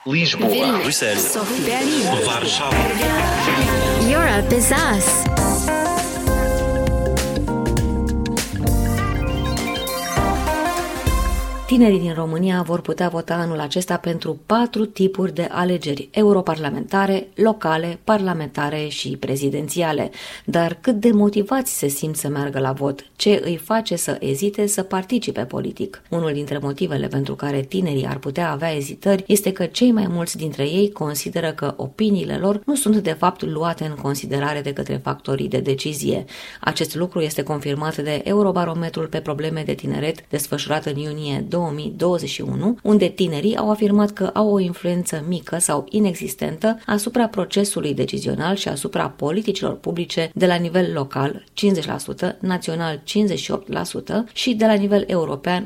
Lisboa, Bruxelas, Berlin, Warszawa. Europe is us. Tinerii din România vor putea vota anul acesta pentru 4 tipuri de alegeri: europarlamentare, locale, parlamentare și prezidențiale. Dar cât de motivați se simt să meargă la vot? Ce îi face să ezite să participe politic? Unul dintre motivele pentru care tinerii ar putea avea ezitări este că cei mai mulți dintre ei consideră că opiniile lor nu sunt de fapt luate în considerare de către factorii de decizie. Acest lucru este confirmat de Eurobarometrul pe probleme de tineret desfășurat în iunie 2021, unde tinerii au afirmat că au o influență mică sau inexistentă asupra procesului decizional și asupra politicilor publice de la nivel local 50%, național 58% și de la nivel european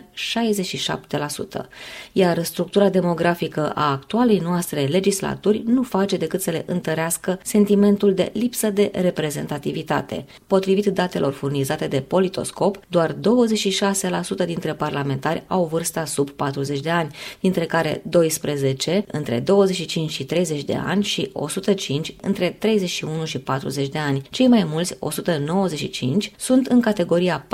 67%. Iar structura demografică a actualei noastre legislaturi nu face decât să le întărească sentimentul de lipsă de reprezentativitate. Potrivit datelor furnizate de Politoscop, doar 26% dintre parlamentari au vârsta sub 40 de ani, dintre care 12 între 25 și 30 de ani și 105 între 31 și 40 de ani. Cei mai mulți, 195, sunt în categoria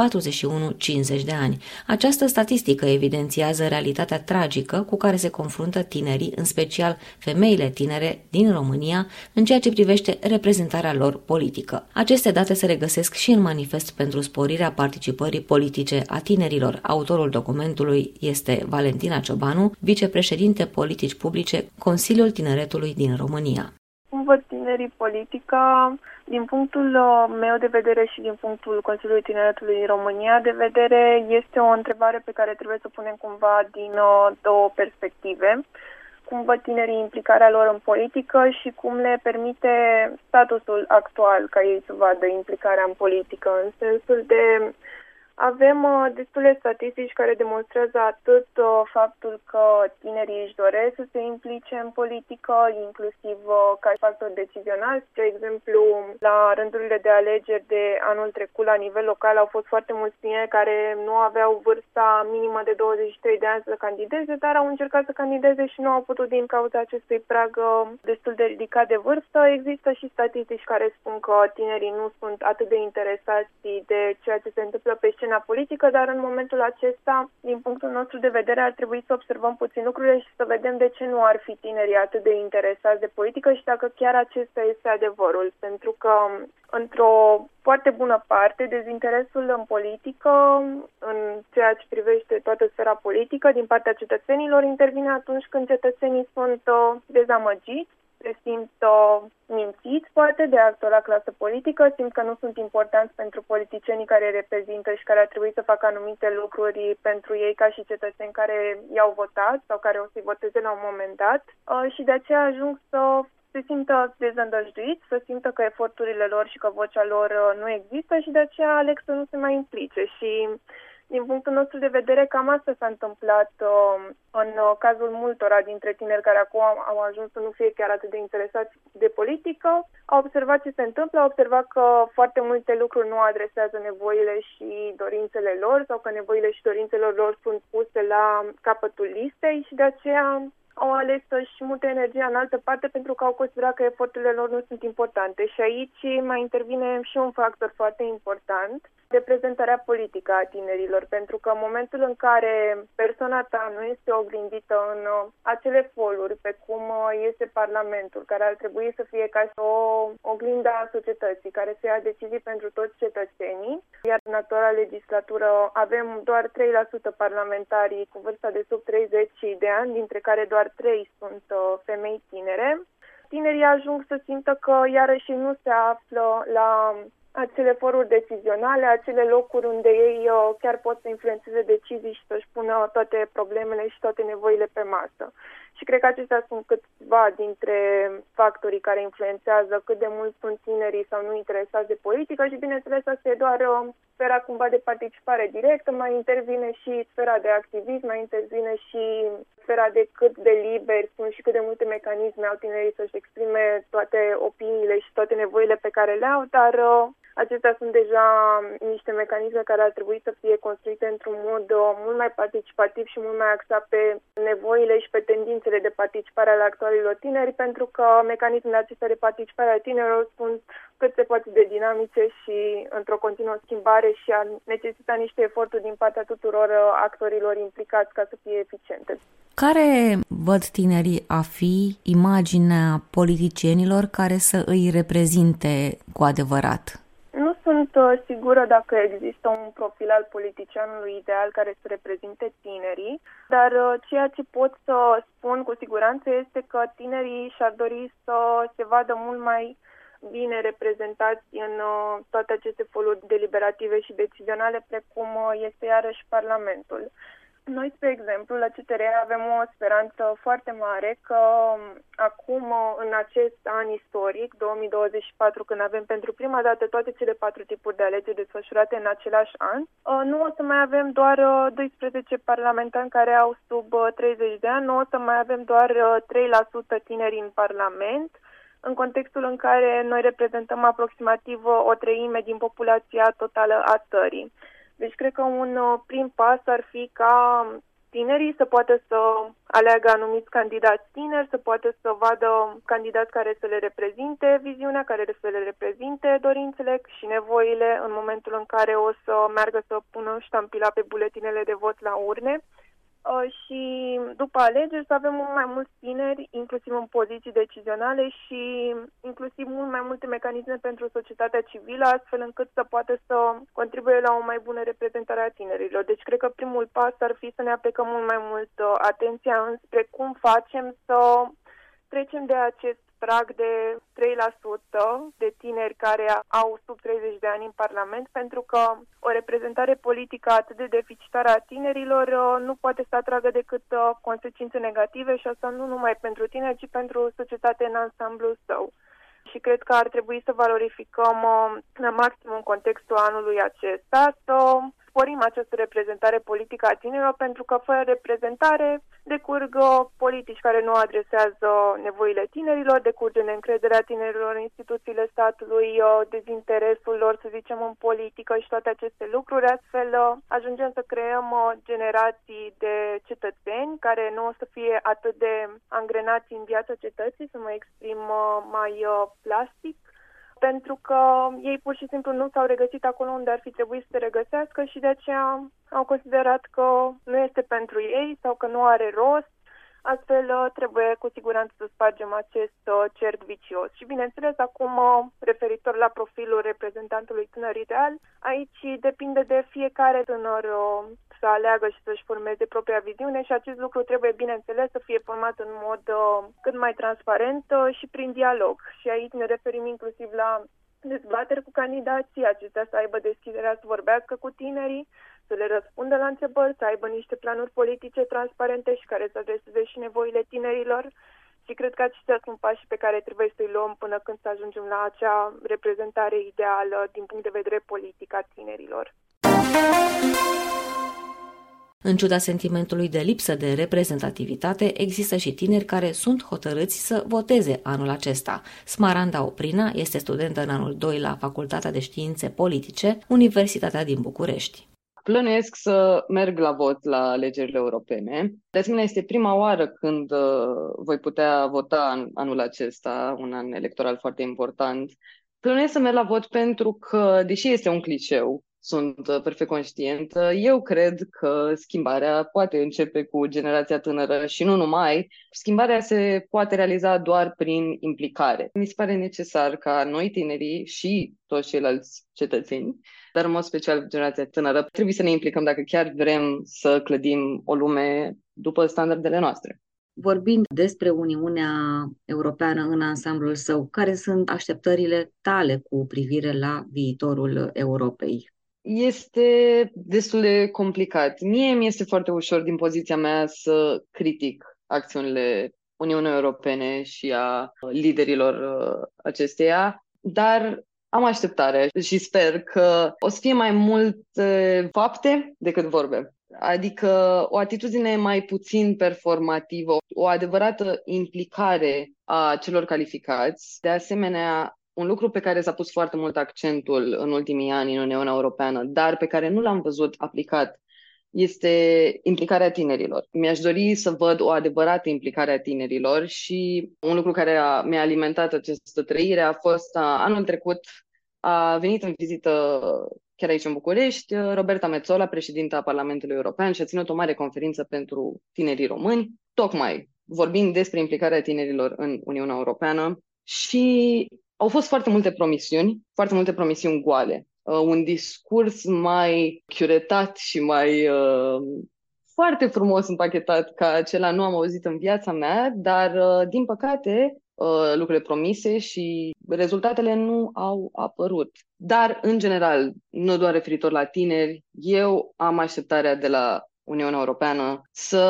41-50 de ani. Această statistică evidențiază realitatea tragică cu care se confruntă tinerii, în special femeile tinere din România, în ceea ce privește reprezentarea lor politică. Aceste date se regăsesc și în manifest pentru sporirea participării politice a tinerilor. Autorul documentului este Valentina Ciobanu, vicepreședinte politici publice, Consiliul Tineretului din România. Cum văd tinerii politica? Din punctul meu de vedere și din punctul Consiliului Tineretului din România de vedere, este o întrebare pe care trebuie să o punem cumva din două perspective. Cum văd tinerii implicarea lor în politică și cum le permite statusul actual ca ei să vadă implicarea în politică, în sensul de avem destule statistici care demonstrează atât faptul că tinerii își doresc să se implice în politică, inclusiv ca factor decizional. Spre exemplu, la rândurile de alegeri de anul trecut la nivel local au fost foarte mulți tineri care nu aveau vârsta minimă de 23 de ani să candideze, dar au încercat să candideze și nu au putut din cauza acestui prag destul de ridicat de vârstă. Există și statistici care spun că tinerii nu sunt atât de interesați de ceea ce se întâmplă pe scena politică, dar în momentul acesta, din punctul nostru de vedere, ar trebui să observăm puțin lucrurile și să vedem de ce nu ar fi tinerii atât de interesați de politică și dacă chiar acesta este adevărul. Pentru că, într-o foarte bună parte, dezinteresul în politică, în ceea ce privește toată sfera politică, din partea cetățenilor, intervine atunci când cetățenii sunt dezamăgiți, se simt mințiți, poate, de actuala clasă politică, simt că nu sunt importanți pentru politicienii care îi reprezintă și care ar trebui să facă anumite lucruri pentru ei ca și cetățeni care i-au votat sau care o să-i voteze la un moment dat și de aceea ajung să se simtă dezîndăjduiți, să simtă că eforturile lor și că vocea lor nu există și de aceea aleg să nu se mai implice și din punctul nostru de vedere, cam asta s-a întâmplat în cazul multora dintre tineri care acum au ajuns să nu fie chiar atât de interesați de politică. Au observat ce se întâmplă, au observat că foarte multe lucruri nu adresează nevoile și dorințele lor sau că nevoile și dorințele lor sunt puse la capătul listei și de aceea au ales să-și mute energia în altă parte pentru că au considerat că eforturile lor nu sunt importante. Și aici mai intervine și un factor foarte important, reprezentarea politică a tinerilor, pentru că în momentul în care persoana ta nu este oglindită în acele foluri, pe cum este Parlamentul, care ar trebui să fie ca o oglindă a societății, care să ia decizii pentru toți cetățenii, iar în actuala legislatură avem doar 3% parlamentari cu vârsta de sub 30 de ani, dintre care doar 3 sunt femei tinere. Tinerii ajung să simtă că iarăși nu se află la acele foruri decizionale, acele locuri unde ei chiar pot să influențeze decizii și să-și pună toate problemele și toate nevoile pe masă. Și cred că acestea sunt câțiva dintre factorii care influențează cât de mult sunt tinerii sau nu interesați de politică și, bineînțeles, asta e doar sfera cumva de participare directă, mai intervine și sfera de activism, mai intervine și sfera de cât de liberi sunt și cât de multe mecanisme au tinerii să-și exprime toate opiniile și toate nevoile pe care le au, dar Acestea sunt deja niște mecanisme care ar trebui să fie construite într-un mod mult mai participativ și mult mai axat pe nevoile și pe tendințele de participare ale actualilor tineri, pentru că mecanismele acestea de participare ale tinerilor sunt cât se poate de dinamice și într-o continuă schimbare și necesită niște eforturi din partea tuturor actorilor implicați ca să fie eficiente. Care văd tinerii a fi imaginea politicienilor care să îi reprezinte cu adevărat? Nu sunt sigură dacă există un profil al politicianului ideal care să reprezinte tinerii, dar ceea ce pot să spun cu siguranță este că tinerii și-ar dori să se vadă mult mai bine reprezentați în toate aceste foruri deliberative și decizionale, precum este iarăși Parlamentul. Noi, spre exemplu, la CTR avem o speranță foarte mare că acum, în acest an istoric, 2024, când avem pentru prima dată toate cele 4 tipuri de alegeri desfășurate în același an, nu o să mai avem doar 12 parlamentari care au sub 30 de ani, nu o să mai avem doar 3% tineri în Parlament, în contextul în care noi reprezentăm aproximativ o treime din populația totală a țării. Deci cred că un prim pas ar fi ca tinerii să poată să aleagă anumiți candidați tineri, să poată să vadă candidați care să le reprezinte viziunea, care să le reprezinte dorințele și nevoile în momentul în care o să meargă să pună ștampila pe buletinele de vot la urne. Și după alegeri să avem mult mai mulți tineri, inclusiv în poziții decizionale și inclusiv mult mai multe mecanisme pentru societatea civilă, astfel încât să poată să contribuie la o mai bună reprezentare a tinerilor. Deci cred că primul pas ar fi să ne aplicăm mult mai mult atenția înspre cum facem să trecem de acest prag de 3% de tineri care au sub 30 de ani în Parlament, pentru că o reprezentare politică atât de deficitară a tinerilor nu poate să atragă decât consecințe negative și asta nu numai pentru tineri, ci pentru societate în ansamblul său. Și cred că ar trebui să valorificăm la maxim în contextul anului acesta, să sporim această reprezentare politică a tinerilor, pentru că fără reprezentare decurg politici care nu adresează nevoile tinerilor, decurge neîncrederea tinerilor în instituțiile statului, dezinteresul lor, să zicem, în politică și toate aceste lucruri. Astfel ajungem să creăm generații de cetățeni care nu o să fie atât de angrenați în viața cetății, să mă exprim mai plastic, pentru că ei pur și simplu nu s-au regăsit acolo unde ar fi trebuit să se regăsească și de aceea au considerat că nu este pentru ei sau că nu are rost. Astfel trebuie cu siguranță să spargem acest cerc vicios. Și bineînțeles, acum, referitor la profilul reprezentantului tânăr ideal, aici depinde de fiecare tânăr să aleagă și să-și formeze propria viziune și acest lucru trebuie, bineînțeles, să fie format în mod cât mai transparent și prin dialog. Și aici ne referim inclusiv la dezbateri cu candidații, acestea să aibă deschiderea să vorbească cu tinerii, să le răspundă la întrebări, să aibă niște planuri politice transparente și care să adreseze și nevoile tinerilor. Și cred că acestea sunt pașii pe care trebuie să-i luăm până când să ajungem la acea reprezentare ideală din punct de vedere politic a tinerilor. În ciuda sentimentului de lipsă de reprezentativitate, există și tineri care sunt hotărâți să voteze anul acesta. Smaranda Oprina este studentă în anul 2 la Facultatea de Științe Politice, Universitatea din București. Plănuiesc să merg la vot la alegerile europene. De asemenea, este prima oară când voi putea vota anul acesta, un an electoral foarte important. Plănuiesc să merg la vot pentru că, deși este un cliceu, sunt perfect conștientă, eu cred că schimbarea poate începe cu generația tânără și nu numai. Schimbarea se poate realiza doar prin implicare. Mi se pare necesar ca noi tinerii și toți ceilalți cetățeni, dar în mod special generația tânără, trebuie să ne implicăm dacă chiar vrem să clădim o lume după standardele noastre. Vorbind despre Uniunea Europeană în ansamblul său, care sunt așteptările tale cu privire la viitorul Europei? Este destul de complicat. Mie mi-este foarte ușor din poziția mea să critic acțiunile Uniunii Europene și a liderilor acesteia, dar am așteptare și sper că o să fie mai multe fapte decât vorbe. Adică o atitudine mai puțin performativă, o adevărată implicare a celor calificați, de asemenea un lucru pe care s-a pus foarte mult accentul în ultimii ani în Uniunea Europeană, dar pe care nu l-am văzut aplicat, este implicarea tinerilor. Mi-aș dori să văd o adevărată implicare a tinerilor și un lucru care mi-a alimentat această trăire a fost anul trecut a venit în vizită chiar aici în București Roberta Metsola, președinta Parlamentului European, și a ținut o mare conferință pentru tinerii români, tocmai vorbind despre implicarea tinerilor în Uniunea Europeană și au fost foarte multe promisiuni goale. Un discurs mai curetat și mai foarte frumos împachetat ca acela nu am auzit în viața mea, dar din păcate lucrurile promise și rezultatele nu au apărut. Dar, în general, nu doar referitor la tineri, eu am așteptarea de la Uniunea Europeană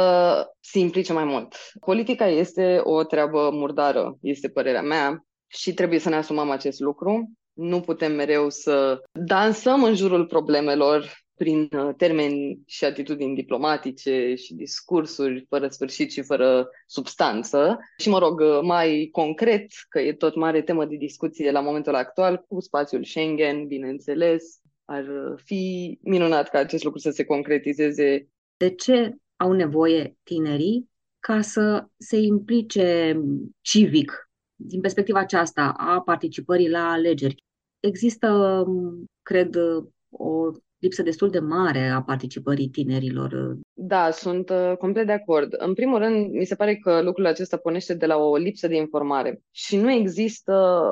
să se implice mai mult. Politica este o treabă murdară, este părerea mea, și trebuie să ne asumăm acest lucru. Nu putem mereu să dansăm în jurul problemelor prin termeni și atitudini diplomatice și discursuri fără sfârșit și fără substanță. Și mă rog, mai concret, că e tot mare temă de discuție la momentul actual, cu spațiul Schengen, bineînțeles, ar fi minunat ca acest lucru să se concretizeze. De ce au nevoie tinerii ca să se implice civic, din perspectiva aceasta a participării la alegeri? Există, cred, o lipsă destul de mare a participării tinerilor. Da, sunt complet de acord. În primul rând, mi se pare că lucrul acesta pornește de la o lipsă de informare și nu există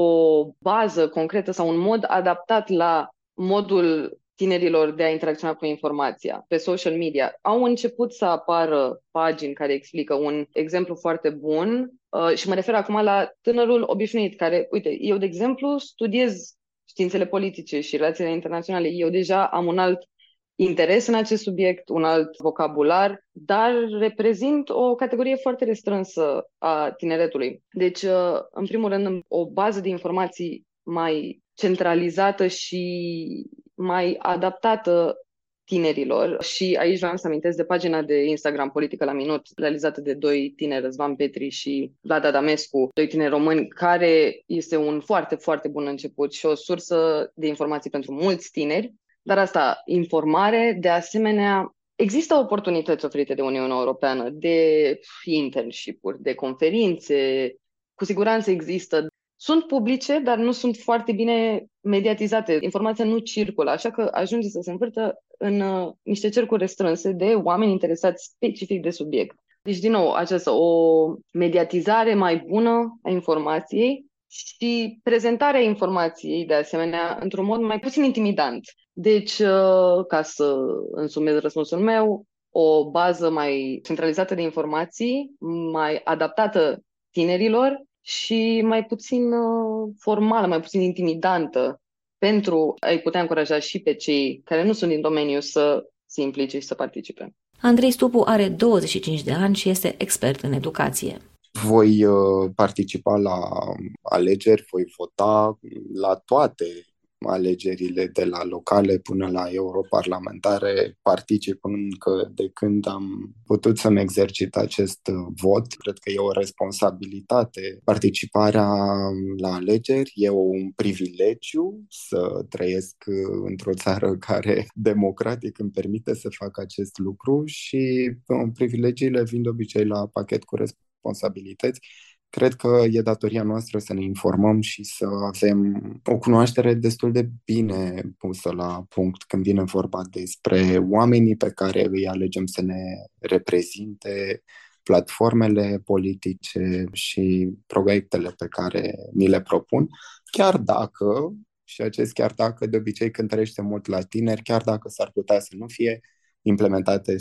o bază concretă sau un mod adaptat la modul tinerilor de a interacționa cu informația. Pe social media au început să apară pagini care explică un exemplu foarte bun și mă refer acum la tânărul obișnuit care, uite, eu de exemplu studiez științele politice și relațiile internaționale. Eu deja am un alt interes în acest subiect, un alt vocabular, dar reprezint o categorie foarte restrânsă a tineretului. Deci, în primul rând, o bază de informații mai centralizată și mai adaptată tinerilor. Și aici vreau să amintesc de pagina de Instagram Politică la Minut, realizată de doi tineri, Răzvan Petri și Vlad Adamescu, doi tineri români, care este un foarte, foarte bun început și o sursă de informații pentru mulți tineri. Dar asta, informare, de asemenea, există oportunități oferite de Uniunea Europeană, de internship-uri, de conferințe, cu siguranță există. Sunt publice, dar nu sunt foarte bine mediatizate. Informația nu circulă, așa că ajunge să se învârtă în niște cercuri restrânse de oameni interesați specific de subiect. Deci, din nou, această o mediatizare mai bună a informației și prezentarea informației, de asemenea, într-un mod mai puțin intimidant. Deci, ca să însumez răspunsul meu, o bază mai centralizată de informații, mai adaptată tinerilor și mai puțin formală, mai puțin intimidantă, pentru a-i putea încuraja și pe cei care nu sunt din domeniu să se implice și să participe. Andrei Stupu are 25 de ani și este expert în educație. Voi participa la alegeri, voi vota la toate alegerile, de la locale până la europarlamentare. Particip încă de când am putut să-mi exercit acest vot. Cred că e o responsabilitate participarea la alegeri. E un privilegiu să trăiesc într-o țară care democratic îmi permite să fac acest lucru și privilegiile vin de obicei la pachet cu responsabilități. Cred că e datoria noastră să ne informăm și să avem o cunoaștere destul de bine pusă la punct când vine vorba despre oamenii pe care îi alegem să ne reprezinte, platformele politice și proiectele pe care ni le propun, chiar dacă, și acest chiar dacă de obicei cântărește mult la tineri, chiar dacă s-ar putea să nu fie implementate 100%,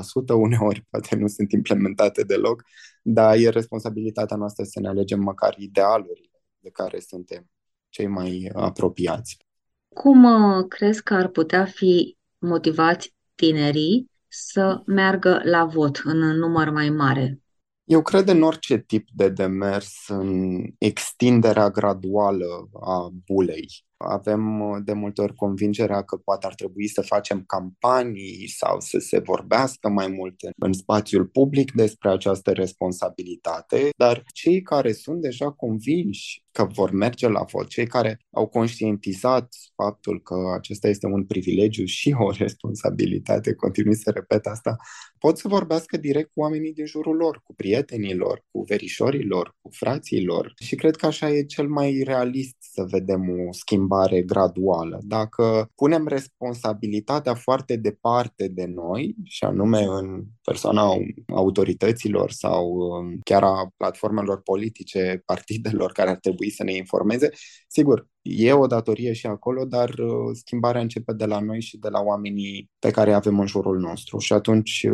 uneori poate nu sunt implementate deloc, dar e responsabilitatea noastră să ne alegem măcar idealurile de care suntem cei mai apropiați. Cum crezi că ar putea fi motivați tinerii să meargă la vot în număr mai mare? Eu cred în orice tip de demers, în extinderea graduală a bulei. avem de multe ori convingerea că poate ar trebui să facem campanii sau să se vorbească mai mult în spațiul public despre această responsabilitate, dar cei care sunt deja convinși că vor merge la vot, cei care au conștientizat faptul că acesta este un privilegiu și o responsabilitate, continui să repet asta, pot să vorbească direct cu oamenii din jurul lor, cu prietenii lor, cu verișorilor, cu frații lor. Și cred că așa e cel mai realist să vedem o schimbare graduală. Dacă punem responsabilitatea foarte departe de noi, și anume în persoana autorităților sau chiar a platformelor politice, partidelor care ar trebui să ne informeze, sigur, e o datorie și acolo, dar schimbarea începe de la noi și de la oamenii pe care îi avem în jurul nostru. Și atunci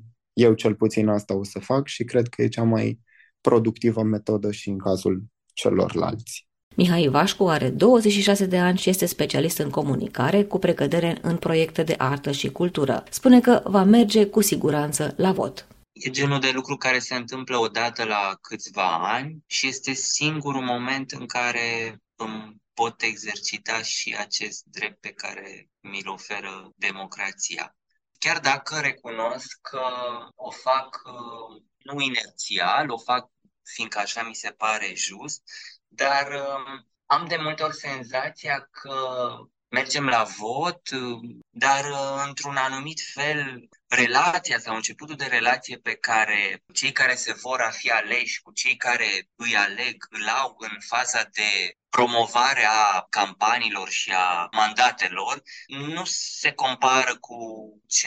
eu cel puțin asta o să fac și cred că e cea mai productivă metodă și în cazul celorlalți. Mihai Ivașcu are 26 de ani și este specialist în comunicare, cu precădere în proiecte de artă și cultură. Spune că va merge cu siguranță la vot. E genul de lucru care se întâmplă odată la câțiva ani și este singurul moment în care îmi pot exercita și acest drept pe care mi-l oferă democrația. Chiar dacă recunosc că o fac nu inerțial, o fac fiindcă așa mi se pare just, dar am de multe ori senzația că mergem la vot, dar într-un anumit fel relația sau începutul de relație pe care cei care se vor a fi aleși cu cei care îi aleg îl au în faza de promovare a campaniilor și a mandatelor, nu se compară cu ce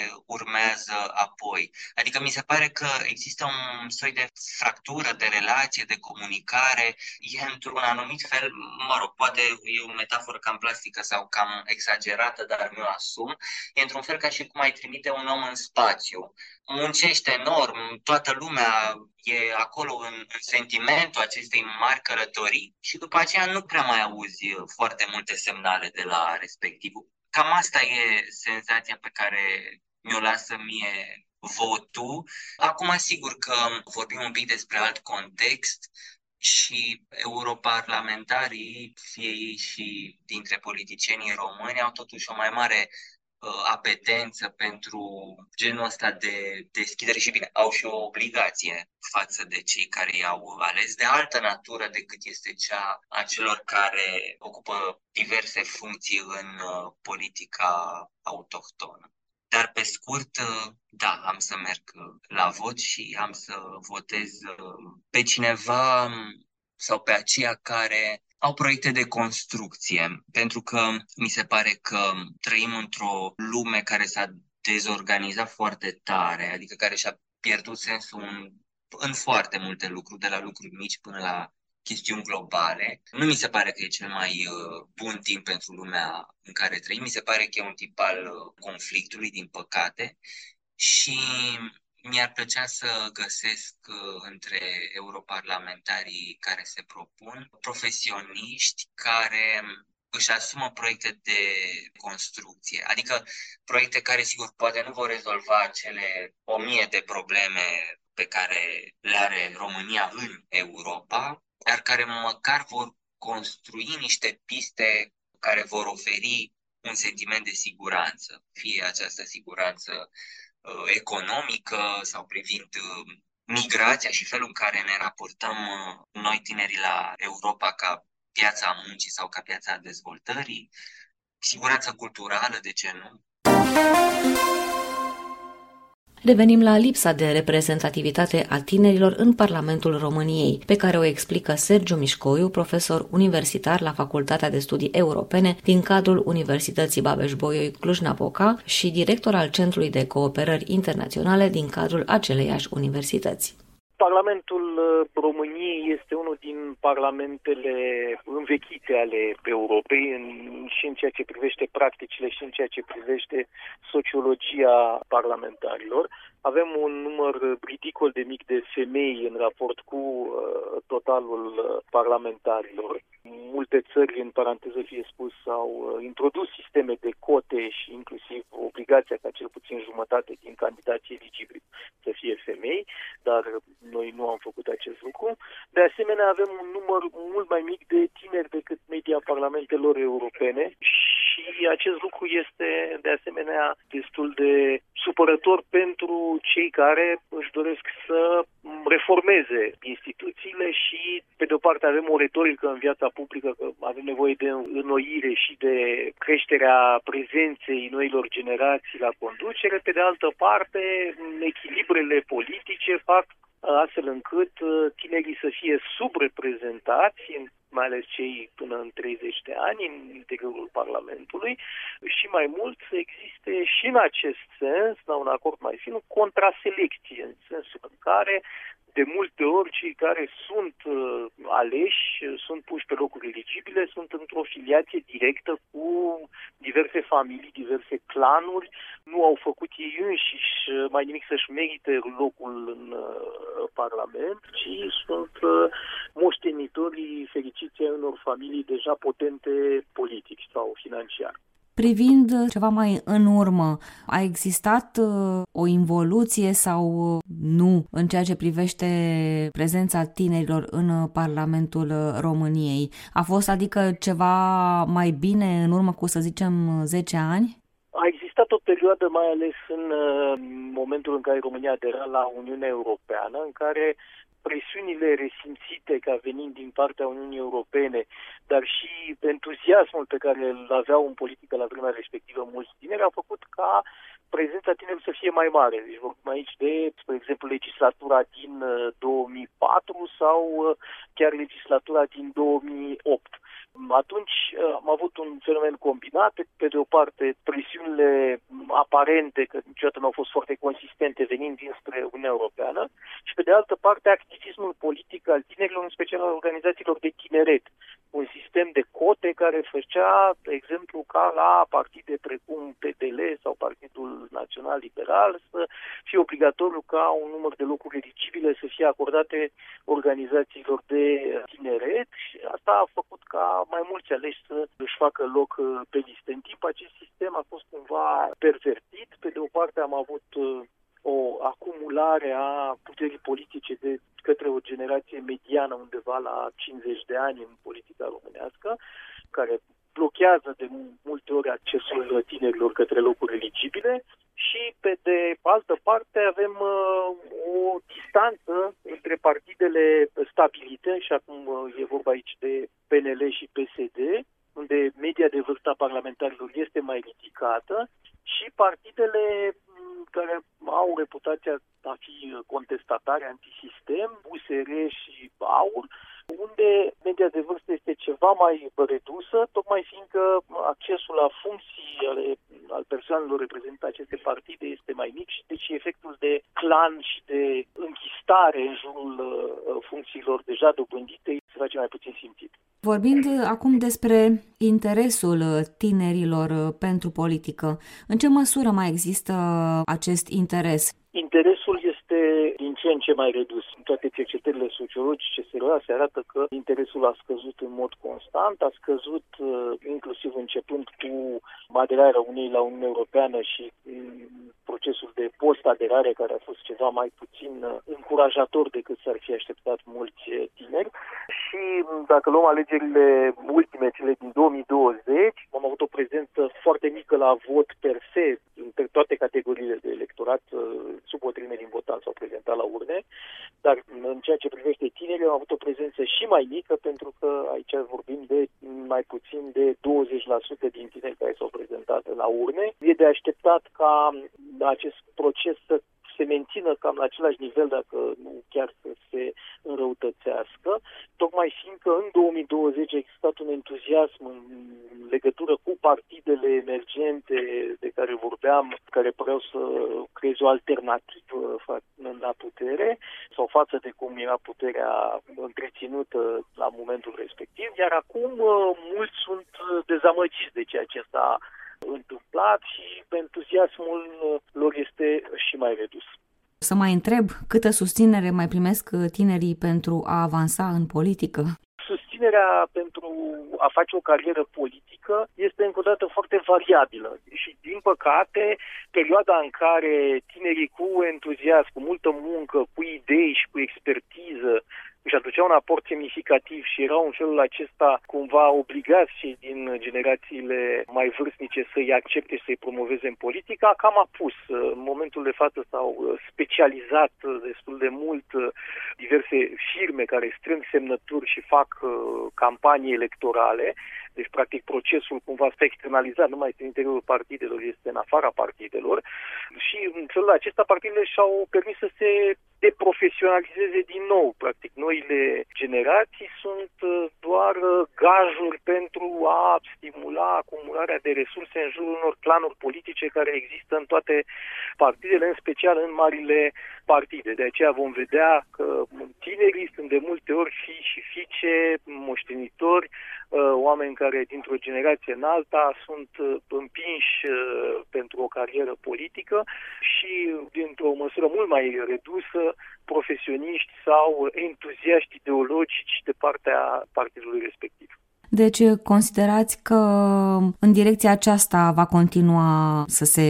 urmează apoi. Adică mi se pare că există un soi de fractură de relație, de comunicare, e într-un anumit fel, mă rog, poate e o metaforă cam plastică sau cam exagerată, dar mi-o asum, e într-un fel ca și cum ai trimite un om în spațiu. Muncește enorm, toată lumea e acolo în sentimentul acestei mari călătorii și după aceea nu prea mai auzi foarte multe semnale de la respectivul. Cam asta e senzația pe care mi-o lasă mie votul. Acum, sigur că vorbim un pic despre alt context și europarlamentarii, fie ei și dintre politicienii români, au totuși o mai mare apetență pentru genul ăsta de deschidere și bine, au și o obligație față de cei care i-au ales de altă natură decât este cea a celor care ocupă diverse funcții în politica autohtonă. Dar pe scurt, da, am să merg la vot și am să votez pe cineva sau pe aceia care au proiecte de construcție, pentru că mi se pare că trăim într-o lume care s-a dezorganizat foarte tare, adică care și-a pierdut sensul în foarte multe lucruri, de la lucruri mici până la chestiuni globale. Nu mi se pare că e cel mai bun timp pentru lumea în care trăim, mi se pare că e un tip al conflictului, din păcate, și mi-ar plăcea să găsesc între europarlamentarii care se propun profesioniști care își asumă proiecte de construcție, adică proiecte care, sigur, poate nu vor rezolva cele 1000 de probleme pe care le are România în Europa, dar care măcar vor construi niște piste care vor oferi un sentiment de siguranță, fie această siguranță economică sau privind migrația și felul în care ne raportăm noi tinerii la Europa ca piața muncii sau ca piața dezvoltării, siguranță culturală, de ce nu? Revenim la lipsa de reprezentativitate a tinerilor în Parlamentul României, pe care o explică Sergiu Mișcoiu, profesor universitar la Facultatea de Studii Europene din cadrul Universității Babeș-Bolyai Cluj-Napoca și director al Centrului de Cooperări Internaționale din cadrul aceleiași universități. Parlamentul României este unul din parlamentele învechite ale Europei și în ceea ce privește practicile și în ceea ce privește sociologia parlamentarilor. Avem un număr ridicol de mic de femei în raport cu totalul parlamentarilor. multe țări, în paranteză fie spus, au introdus sisteme de cote și inclusiv obligația ca cel puțin jumătate din candidații eligibili să fie femei, dar noi nu am făcut acest lucru. De asemenea, avem un număr mult mai mic de tineri decât media parlamentelor europene și acest lucru este de asemenea destul de supărător pentru cei care își doresc să reformeze instituțiile și, pe de o parte, avem o retorică în viața publică că avem nevoie de înnoire și de creșterea prezenței noilor generații la conducere. Pe de altă parte, echilibrele politice fac astfel încât tinerii să fie subreprezentați, mai ales cei până în 30 de ani, în interiorul Parlamentului, și mai mult să existe și în acest sens, la un acord mai fin, contraselecție, în sensul în care de multe ori cei care sunt aleși, sunt puși pe locuri eligibile, sunt într-o filiație directă cu diverse familii, diverse clanuri, nu au făcut ei înșiși mai nimic să-și merite locul în Parlament, ci sunt moștenitorii fericiți ai unor familii deja potente politic sau financiar. Privind ceva mai în urmă, a existat o involuție sau nu în ceea ce privește prezența tinerilor în Parlamentul României? A fost adică ceva mai bine în urmă cu, să zicem, 10 ani? A existat o perioadă, mai ales în momentul în care România adera la Uniunea Europeană, în care presiunile resimțite ca venind din partea Uniunii Europene, dar și entuziasmul pe care îl aveau în politică la vremea respectivă mulți tineri, a făcut ca prezența tinerilor să fie mai mare. Deci vorbim aici de, spre exemplu, legislatura din 2004 sau chiar legislatura din 2008. Atunci am avut un fenomen combinat, pe de o parte presiunile aparente, că niciodată nu au fost foarte consistente, venind dinspre Uniunea Europeană, și pe de altă parte activismul politic al tinerilor, în special al organizațiilor de tineret. Un sistem de cote care făcea, de exemplu, ca la partide precum PDL sau Partidul Național Liberal să fie obligatoriu ca un număr de locuri eligibile să fie acordate organizațiilor de tineret, și asta a făcut ca mai mulți aleși să își facă loc pe liste. În timp, acest sistem a fost cumva pervertit. Pe de o parte am avut o acumulare a puterii politice de către o generație mediană undeva la 50 de ani în politica românească, care blochează de multe ori accesul tinerilor către locuri eligibile, și pe de altă parte avem o distanță între partidele stabilite, și acum e vorba aici de PNL și PSD, unde media de vârstă a parlamentarilor este mai ridicată, și partidele care au reputația a fi contestatare, antisistem, USR și AUR, unde media de vârstă este ceva mai redusă, tocmai fiindcă accesul la funcții al persoanelor reprezentate aceste partide este mai mic și deci efectul de clan și de închistare în jurul funcțiilor deja dobândite se face mai puțin simțit. Vorbind acum despre interesul tinerilor pentru politică, în ce măsură mai există acest interes? Interesul este din ce în ce mai redus. Toate cercetările sociologice serioase arată că interesul a scăzut în mod constant, a scăzut inclusiv începând cu aderarea României la Uniunea Europeană și procesul de post-aderare, care a fost ceva mai puțin încurajator decât s-ar fi așteptat mulți tineri. Și dacă luăm alegerile ultime, cele din 2020, am avut o prezență foarte mică la vot per se, între toate categoriile de electorat, sub o treime din votanți s-au prezentat la urne, dar în ceea ce privește tinerii am avut o prezență și mai mică, pentru că aici vorbim de mai puțin de 20% din tineri care s-au prezentat la urne. E de așteptat ca acest proces să se mențină cam la același nivel, dacă nu chiar să se înrăutățească, tocmai fiindcă în 2020 a existat un entuziasm în legătură cu partidele emergente de care vorbeam, care păreau să creeze o alternativă la putere sau față de cum era puterea întreținută la momentul respectiv, iar acum mulți sunt dezamăgiți de ceea ce s-a întâmplat și entuziasmul lor este și mai redus. Să mai întreb, câtă susținere mai primesc tinerii pentru a avansa în politică? susținerea pentru a face o carieră politică este încă o dată foarte variabilă și, din păcate, perioada în care tinerii cu entuziasm, cu multă muncă, cu idei și cu expertiză își aduceau un aport semnificativ și erau în felul acesta cumva obligați cei din generațiile mai vârstnice să-i accepte și să-i promoveze în politică, a cam apus. În momentul de față s-au specializat destul de mult diverse firme care strâng semnături și fac campanii electorale. Deci, practic, procesul cumva s-a externalizat, nu mai este în interiorul partidelor, este în afara partidelor și în felul acesta partidele și-au permis să se deprofesionalizeze din nou. Practic, noile generații sunt doar gajuri pentru a stimula acumularea de resurse în jurul unor planuri politice care există în toate partidele, în special în marile partide. De aceea vom vedea că tinerii sunt de multe ori fii și fiice, moștenitori, oameni care dintr-o generație în alta sunt împinși pentru o carieră politică și, dintr-o măsură mult mai redusă, profesioniști sau entuziaști ideologici de partea partidului respectiv. Deci considerați că în direcția aceasta va continua să se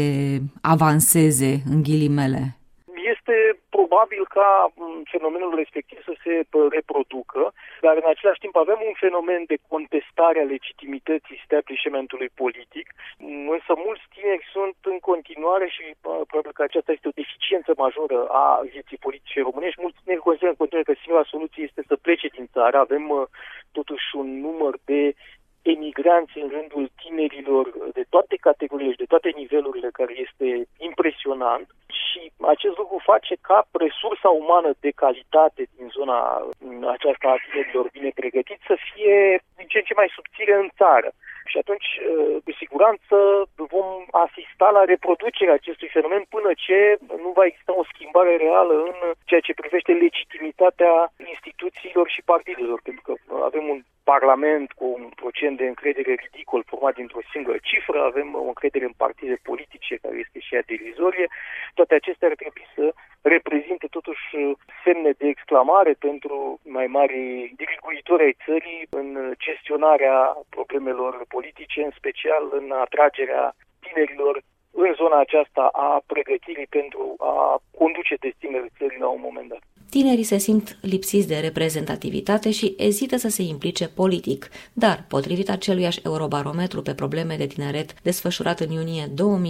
avanseze, în ghilimele? Este probabil ca fenomenul respectiv să se reproducă, dar în același timp avem un fenomen de contestare a legitimității establishmentului politic, însă mulți tineri sunt în continuare și probabil că aceasta este o deficiență majoră a vieții politice românești. Mulți tineri consideră în continuare că singura soluție este să plece din țară. Avem totuși un număr de emigranți în rândul tinerilor de toate categoriile și de toate nivelurile care este impresionant și acest lucru face ca resursa umană de calitate din zona aceasta a tinerilor bine pregătiți să fie din ce în ce mai subțire în țară. Și atunci, cu siguranță, vom asista la reproducerea acestui fenomen până ce nu va exista o schimbare reală în ceea ce privește legitimitatea instituțiilor și partidelor. Pentru că avem un parlament cu un procent de încredere ridicol format dintr-o singură cifră, avem o încredere în partide politice care este și ea derizorie. Toate acestea ar trebui să reprezinte totuși semne de exclamare pentru mai mari diriguitori ai țării în gestionarea problemelor politice, în special în atragerea tinerilor în zona aceasta a pregătirii pentru a conduce destinele țării la un moment dat. Tinerii se simt lipsiți de reprezentativitate și ezită să se implice politic, dar, potrivit aceluiași Eurobarometru pe probleme de tineret desfășurat în iunie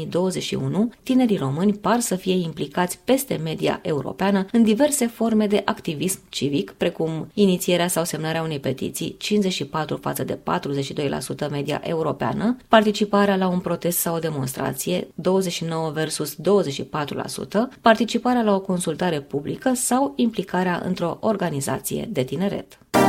2021, tinerii români par să fie implicați peste media europeană în diverse forme de activism civic, precum inițierea sau semnarea unei petiții, 54 față de 42% media europeană, participarea la un protest sau o demonstrație, 29 versus 24%, participarea la o consultare publică sau implicarea într-o organizație de tineret.